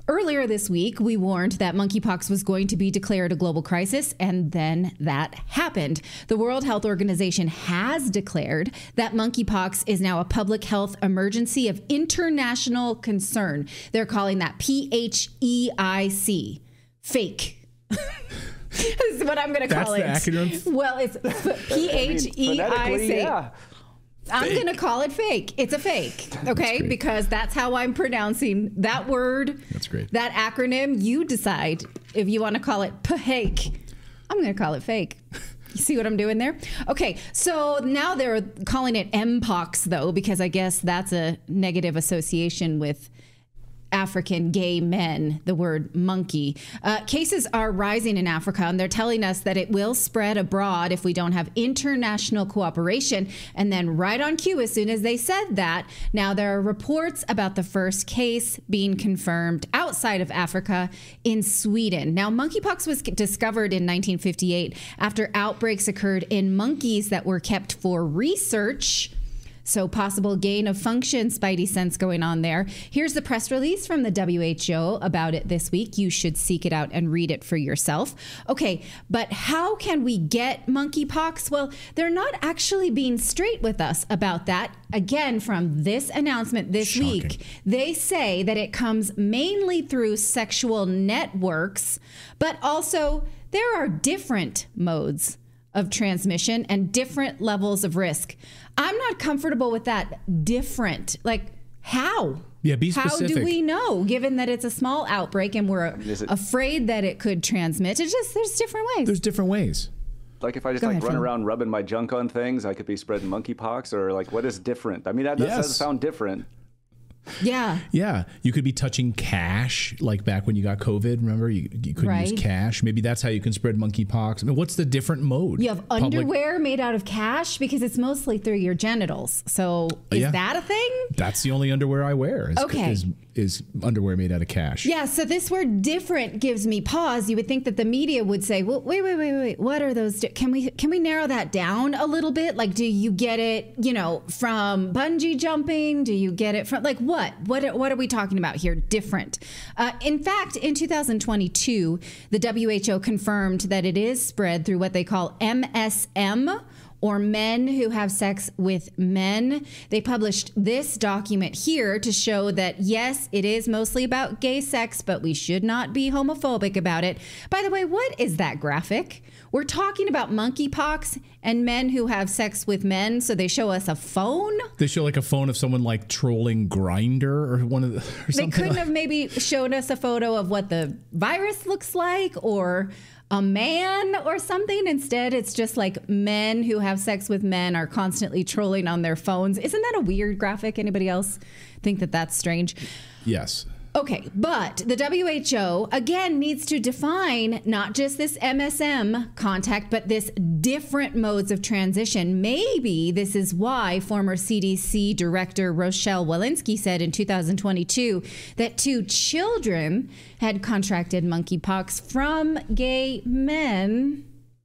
Earlier this week, we warned that monkeypox was going to be declared a global crisis, and then that happened. The World Health Organization has declared that monkeypox is now a public health emergency of international concern. They're calling that PHEIC. Fake. This is what I'm going to call it. That's the acronym? Well, it's PHEIC. Yeah. I'm going to call it fake. It's a fake, okay? Because that's how I'm pronouncing that word. That's great. That acronym. You decide if you want to call it fake. I'm going to call it fake. You see what I'm doing there? Okay, so now they're calling it Mpox, though, because I guess that's a negative association with African gay men, the word monkey. Cases are rising in Africa, and they're telling us that it will spread abroad if we don't have international cooperation. And then right on cue, as soon as they said that, now there are reports about the first case being confirmed outside of Africa in Sweden. Now, monkeypox was discovered in 1958 after outbreaks occurred in monkeys that were kept for research. So possible gain of function, spidey sense going on there. Here's the press release from the WHO about it this week. You should seek it out and read it for yourself. Okay, but how can we get monkeypox? Well, they're not actually being straight with us about that. Again, from this announcement this week, they say that it comes mainly through sexual networks, but also there are different modes of transmission and different levels of risk. I'm not comfortable with that. Different. Like, how? Yeah, be specific. How do we know, given that it's a small outbreak and we're afraid that it could transmit? It's just, there's different ways. There's different ways. Like if I just run around rubbing my junk on things, I could be spreading monkeypox, or like what is different? I mean, that does sound different. Yeah. Yeah. You could be touching cash, like back when you got COVID. Remember, you couldn't use cash. Maybe that's how you can spread monkeypox. I mean, what's the different mode? You have underwear made out of cash because it's mostly through your genitals. So is that a thing? That's the only underwear I wear. Is underwear made out of cash. Yeah. So this word different gives me pause. You would think that the media would say, well, wait. What are those? Can we narrow that down a little bit? Like, do you get it, from bungee jumping? Do you get it from what? What are we talking about here? Different. In fact, in 2022, the WHO confirmed that it is spread through what they call MSM, or men who have sex with men. They published this document here to show that, yes, it is mostly about gay sex, but we should not be homophobic about it. By the way, what is that graphic? We're talking about monkeypox and men who have sex with men, so they show us a phone? They show like a phone of someone like trolling Grindr or one of the... Or they couldn't have maybe showed us a photo of what the virus looks like or a man or something. Instead, it's just like men who have sex with men are constantly trolling on their phones. Isn't that a weird graphic? Anybody else think that that's strange? Yes. Okay, but the WHO, again, needs to define not just this MSM contact, but this different modes of transition. Maybe this is why former CDC Director Rochelle Walensky said in 2022 that 2 children had contracted monkeypox from gay men.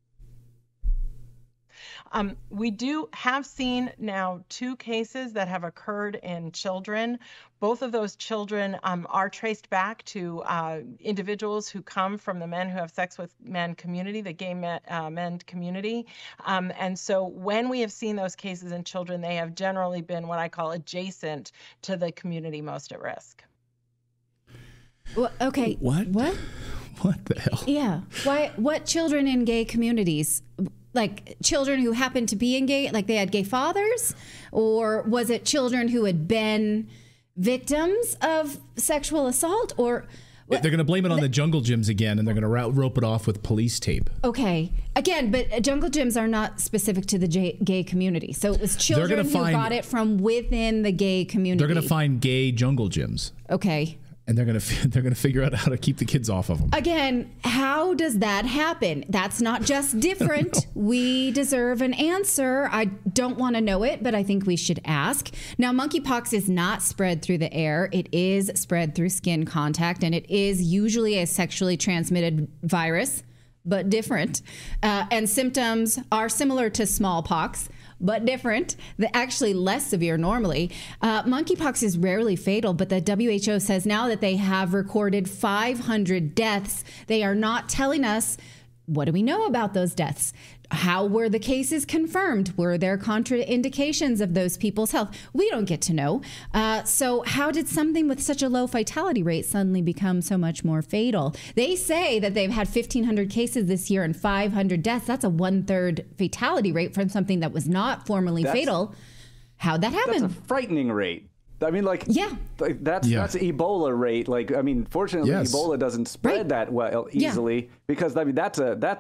We do have seen now 2 cases that have occurred in children. Both of those children are traced back to individuals who come from the men who have sex with men community, the gay men community. And so when we have seen those cases in children, they have generally been what I call adjacent to the community most at risk. Well, okay. What? What the hell? Yeah. Why? What children in gay communities? Like children who happened to be in gay, like they had gay fathers? Or was it children who had been victims of sexual assault? Or they're going to blame it on the jungle gyms again, and they're going to rope it off with police tape. Okay. Again, but jungle gyms are not specific to the gay community. So it was children who got it from within the gay community. They're going to find gay jungle gyms. Okay. And they're going to figure out how to keep the kids off of them. Again, how does that happen? That's not just different. We deserve an answer. I don't want to know it, but I think we should ask. Now, monkeypox is not spread through the air. It is spread through skin contact, and it is usually a sexually transmitted virus, but different. And symptoms are similar to smallpox, but different. Actually less severe normally. Monkeypox is rarely fatal, but the WHO says now that they have recorded 500 deaths. They are not telling us, what do we know about those deaths? How were the cases confirmed? Were there contraindications of those people's health? We don't get to know. So how did something with such a low fatality rate suddenly become so much more fatal? They say that they've had 1,500 cases this year and 500 deaths. That's a 1/3 fatality rate from something that was not formerly fatal. How'd that happen? That's a frightening rate. I mean, like, that's Ebola rate. Like, I mean, fortunately, Ebola doesn't spread that well easily because, I mean, that's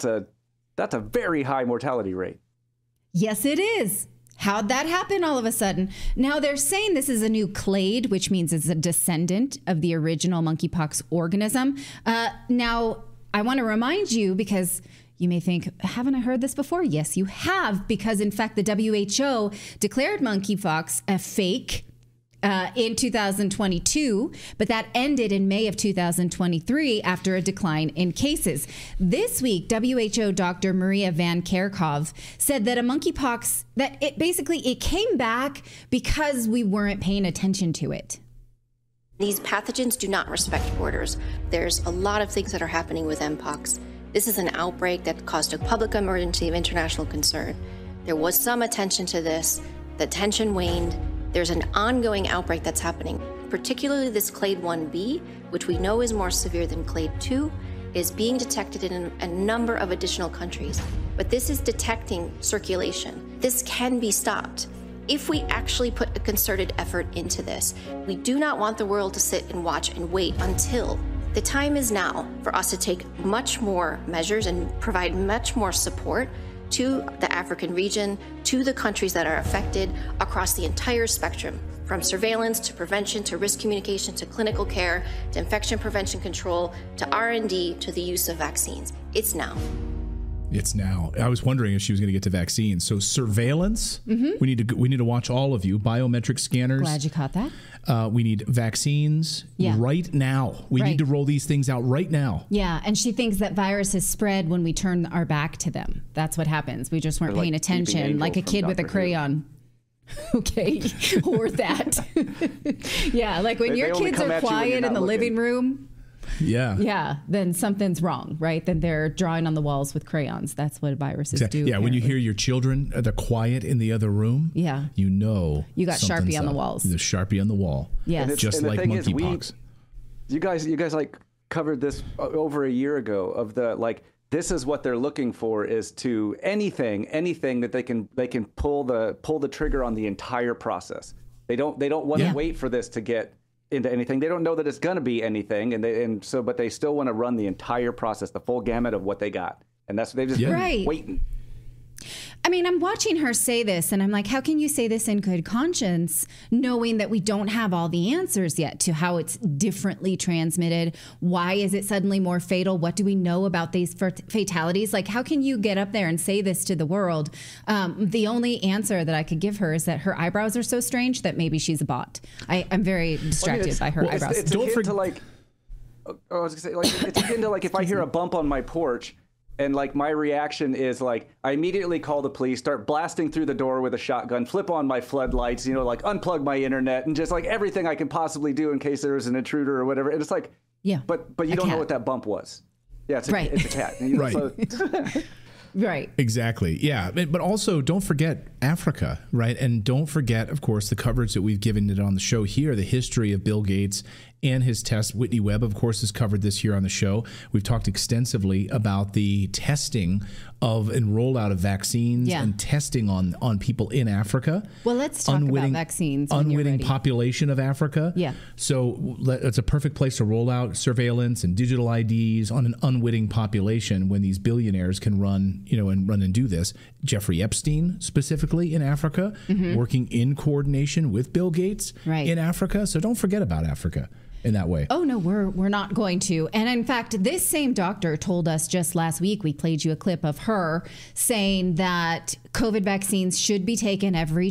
a very high mortality rate. Yes, it is. How'd that happen all of a sudden? Now, they're saying this is a new clade, which means it's a descendant of the original monkeypox organism. Now, I want to remind you, because you may think, haven't I heard this before? Yes, you have, because, in fact, the WHO declared monkeypox a fake in 2022, but that ended in May of 2023 after a decline in cases. This week, WHO Dr. Maria Van Kerkhove said that a monkeypox, that it came back because we weren't paying attention to it. These pathogens do not respect borders. There's a lot of things that are happening with Mpox. This is an outbreak that caused a public emergency of international concern. There was some attention to this. The tension waned. There's an ongoing outbreak that's happening, particularly this clade 1b, which we know is more severe than clade 2, is being detected in a number of additional countries. But this is detecting circulation. This can be stopped if we actually put a concerted effort into this. We do not want the world to sit and watch and wait until. The time is now for us to take much more measures and provide much more support to the African region, to the countries that are affected across the entire spectrum, from surveillance to prevention to risk communication to clinical care to infection prevention control to R&D to the use of vaccines. It's now. It's now. I was wondering if she was going to get to vaccines. So surveillance, we need to watch all of you. Biometric scanners. Glad you caught that. We need vaccines right now. We need to roll these things out right now. Yeah, and she thinks that viruses spread when we turn our back to them. That's what happens. We just weren't paying attention, like a kid with a crayon. Okay, or that. Yeah, like when your kids are quiet in the living room. Yeah, then something's wrong, right? Then they're drawing on the walls with crayons. That's what viruses do. Yeah, apparently. When you hear your children, they're quiet in the other room. Yeah, you know you got Sharpie on the walls. The Sharpie on the wall. Yes, just like monkeypox. You guys like covered this over a year ago. Of the like, this is what they're looking for is to anything that they can pull the trigger on the entire process. They don't want to wait for this to get into anything. They don't know that it's going to be anything, but they still want to run the entire process, the full gamut of what they got, and that's what they've just been waiting. I mean, I'm watching her say this, and I'm like, how can you say this in good conscience, knowing that we don't have all the answers yet to how it's differently transmitted? Why is it suddenly more fatal? What do we know about these fatalities? Like, how can you get up there and say this to the world? The only answer that I could give her is that her eyebrows are so strange that maybe she's a bot. I'm very distracted by her eyebrows. It's akin to like, I was gonna say, like, it's akin to like if I hear a bump on my porch. And like my reaction is like I immediately call the police, start blasting through the door with a shotgun, flip on my floodlights, like unplug my internet, and just like everything I can possibly do in case there is an intruder or whatever. And it's like, but you don't know what that bump was. Yeah, it's a cat. Right. Right. Exactly. Yeah. But also don't forget Africa, right? And don't forget, of course, the coverage that we've given it on the show here, the history of Bill Gates and his test. Whitney Webb, of course, has covered this here on the show. We've talked extensively about the testing of and rollout of vaccines and testing on people in Africa. Well, let's talk about vaccines. Unwitting population of Africa. Yeah. So it's a perfect place to roll out surveillance and digital IDs on an unwitting population when these billionaires can run and do this. Jeffrey Epstein, specifically in Africa, working in coordination with Bill Gates in Africa. So don't forget about Africa in that way. Oh, no, we're not going to. And in fact, this same doctor told us just last week, we played you a clip of her saying that COVID vaccines should be taken every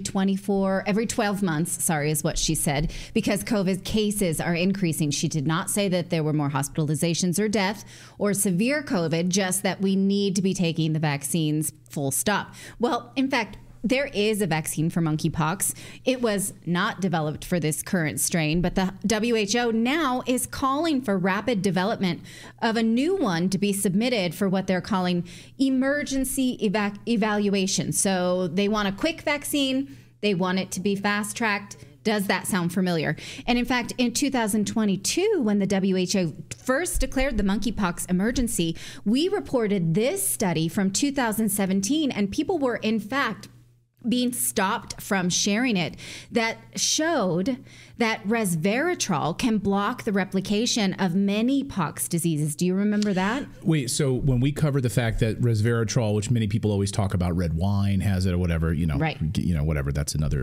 12 months, is what she said, because COVID cases are increasing. She did not say that there were more hospitalizations or death or severe COVID, just that we need to be taking the vaccines full stop. Well, in fact, there is a vaccine for monkeypox. It was not developed for this current strain, but the WHO now is calling for rapid development of a new one to be submitted for what they're calling emergency evaluation. So they want a quick vaccine. They want it to be fast-tracked. Does that sound familiar? And in fact, in 2022, when the WHO first declared the monkeypox emergency, we reported this study from 2017, and people were, in fact, being stopped from sharing it, that showed that resveratrol can block the replication of many pox diseases. Do you remember that? Wait, so when we covered the fact that resveratrol, which many people always talk about, red wine has it or whatever, right. Whatever, that's another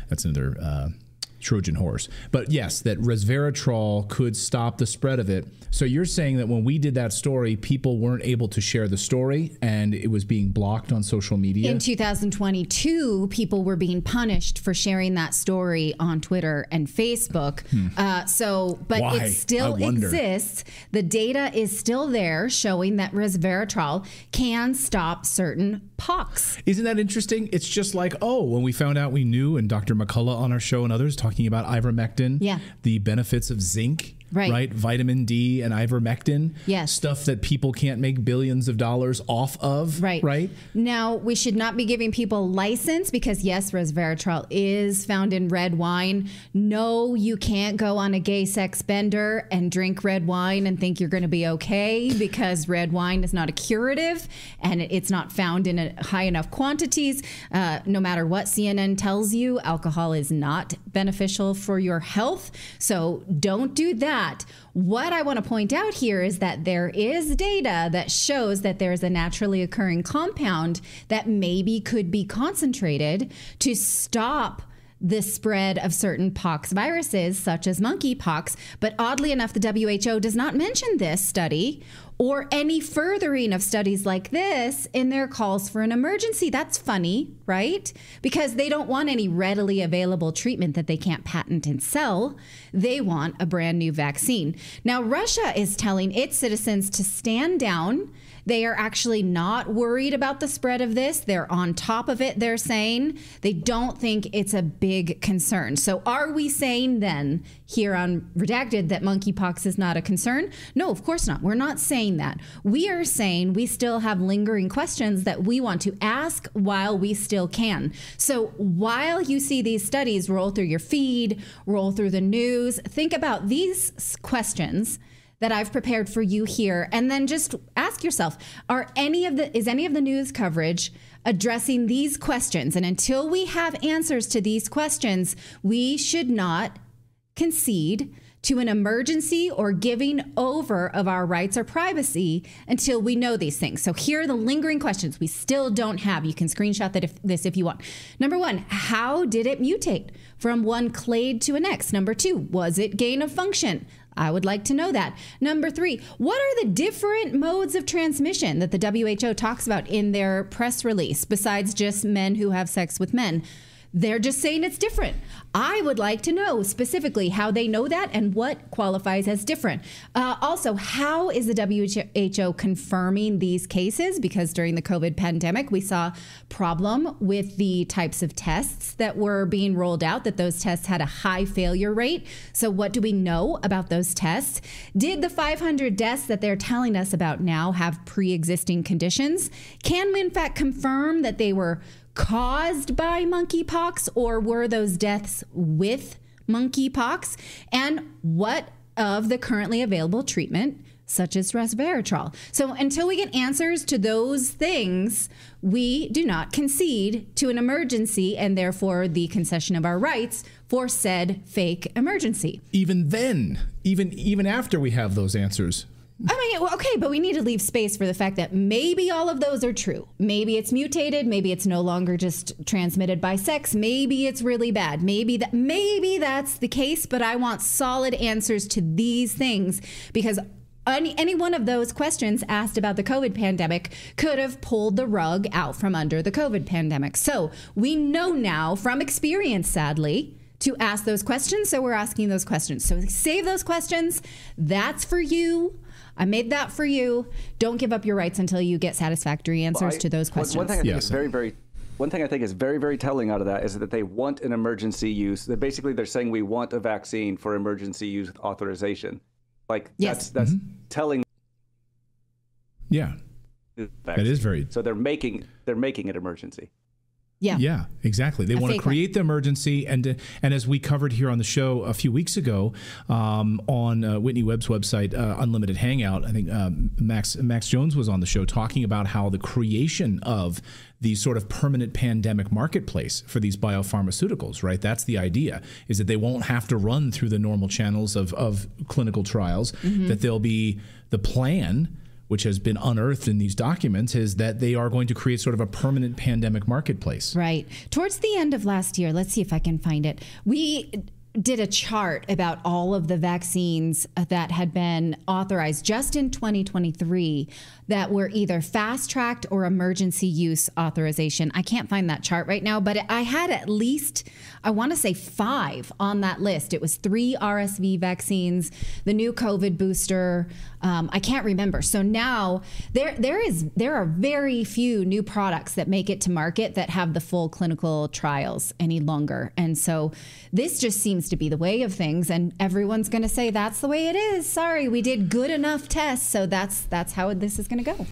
Trojan horse. But yes, that resveratrol could stop the spread of it. So you're saying that when we did that story, people weren't able to share the story and it was being blocked on social media? In 2022, people were being punished for sharing that story on Twitter and Facebook. But why? It still exists. The data is still there showing that resveratrol can stop certain pox. Isn't that interesting? It's just like, when we found out we knew, and Dr. McCullough on our show and others talking about ivermectin, the benefits of zinc, right? Vitamin D and ivermectin, stuff that people can't make billions of dollars off of, right? Now, we should not be giving people license because, yes, resveratrol is found in red wine. No, you can't go on a gay sex bender and drink red wine and think you're going to be okay because red wine is not a curative and it's not found in high enough quantities. No matter what CNN tells you, alcohol is not beneficial for your health. So don't do that. What I want to point out here is that there is data that shows that there's a naturally occurring compound that maybe could be concentrated to stop the spread of certain pox viruses, such as monkeypox. But oddly enough, the WHO does not mention this study or any furthering of studies like this in their calls for an emergency. That's funny, right? Because they don't want any readily available treatment that they can't patent and sell. They want a brand new vaccine. Now, Russia is telling its citizens to stand down. They are actually not worried about the spread of this. They're on top of it, they're saying. They don't think it's a big concern. So are we saying then here on Redacted that monkeypox is not a concern? No, of course not. We're not saying that. We are saying we still have lingering questions that we want to ask while we still can. So while you see these studies roll through your feed, roll through the news, think about these questions that I've prepared for you here, and then just ask yourself, is any of the news coverage addressing these questions? And until we have answers to these questions, we should not concede to an emergency or giving over of our rights or privacy until we know these things. So here are the lingering questions we still don't have. You can screenshot this if you want. Number one, how did it mutate from one clade to a next? Number two, was it gain of function? I would like to know that. Number three, what are the different modes of transmission that the WHO talks about in their press release besides just men who have sex with men? They're just saying it's different. I would like to know specifically how they know that and what qualifies as different. Also, how is the WHO confirming these cases? Because during the COVID pandemic, we saw problem with the types of tests that were being rolled out, that those tests had a high failure rate. So what do we know about those tests? Did the 500 deaths that they're telling us about now have pre-existing conditions? Can we in fact confirm that they were caused by monkeypox, or were those deaths with monkeypox? And what of the currently available treatment, such as resveratrol? So until we get answers to those things, we do not concede to an emergency and therefore the concession of our rights for said fake emergency. Even then, even after we have those answers. I mean, okay, but we need to leave space for the fact that maybe all of those are true. Maybe it's mutated. Maybe it's no longer just transmitted by sex. Maybe it's really bad. Maybe that's the case, but I want solid answers to these things because any one of those questions asked about the COVID pandemic could have pulled the rug out from under the COVID pandemic. So we know now from experience, sadly, to ask those questions. So we're asking those questions. So save those questions. That's for you. I made that for you. Don't give up your rights until you get satisfactory answers to those questions. One thing I think is very, very one thing I think is very, very telling out of that is that they want an emergency use. They're saying we want a vaccine for emergency use authorization. Like Yes. that's telling. Yeah, that is very. So they're making it emergency. Yeah, exactly. They want to create the emergency, and as we covered here on the show a few weeks ago on Whitney Webb's website, Unlimited Hangout, I think Max Jones was on the show talking about how the creation of the sort of permanent pandemic marketplace for these biopharmaceuticals, right? That's the idea, is that they won't have to run through the normal channels of clinical trials, that they'll be the plan, which has been unearthed in these documents, is that they are going to create sort of a permanent pandemic marketplace. Right. Towards the end of last year, let's see if I can find it, we did a chart about all of the vaccines that had been authorized just in 2023 that were either fast-tracked or emergency use authorization. I can't find that chart right now, but I had at least, I want to say 5 on that list. It was 3 RSV vaccines, the new COVID booster. I can't remember. So now there are very few new products that make it to market that have the full clinical trials any longer. And so this just seems to be the way of things, and everyone's going to say that's the way it is. Sorry, we did good enough tests, so that's how this is going to go.